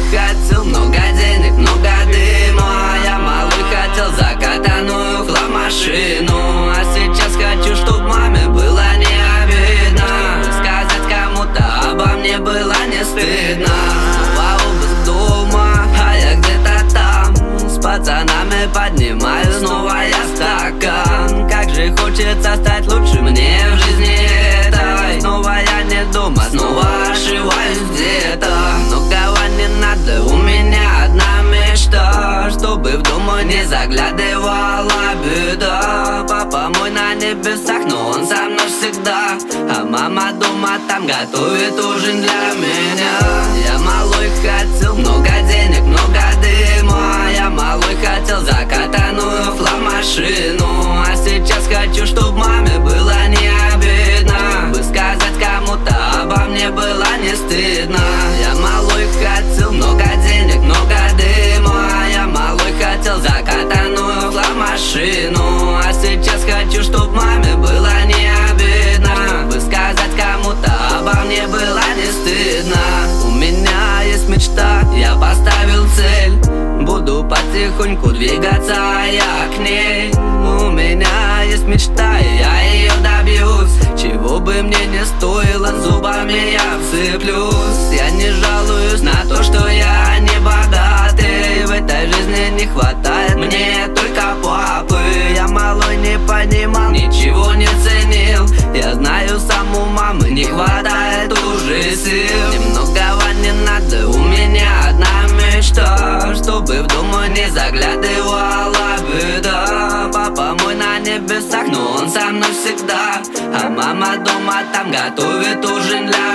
хотел много денег, много дыма. Я малой хотел закатанную хлам-машину. А сейчас хочу, чтоб маме было не обидно. Сказать кому-то обо мне было не стыдно. Снова обыск дома, а я где-то там. С пацанами поднимаю снова я стакан. Как же хочется стать лучше мне в жизни этой. Снова я не дома, снова ошибаюсь где-то. Многого не надо, у меня одна мечта, чтобы в дом не заглядывала беда. Папа мой на небесах, но он со мной всегда. А мама дома там готовит ужин для меня. Я малой хотел много денег, много дыма. Я малой хотел закатанную хлам-машину. А сейчас хочу, чтоб маме было не обидно. Бы сказать кому-то обо мне было не стыдно. Я малой хотел много денег, много дыма. Я малой хотел закатанную хлам-машину. А сейчас хочу, чтоб маме было не обидно. Бы сказать кому-то обо мне было не стыдно. У меня есть мечта, я поставил цель. Буду потихоньку двигаться, я к ней. У меня есть мечта, и я ее добьюсь. Чего бы мне не стоило, зубами я вцеплюсь. Я не жалуюсь на то, что я не богатый. В этой жизни не хватает мне только папы. Я малой не понимал, ничего не ценил. Я знаю, сам у мамы не хватает уже сил. И многого не надо, у меня одна мечта, чтобы в дом не заглядывала беда. Папа мой на небесах, но он со мной всегда. А мама дома там готовит ужин для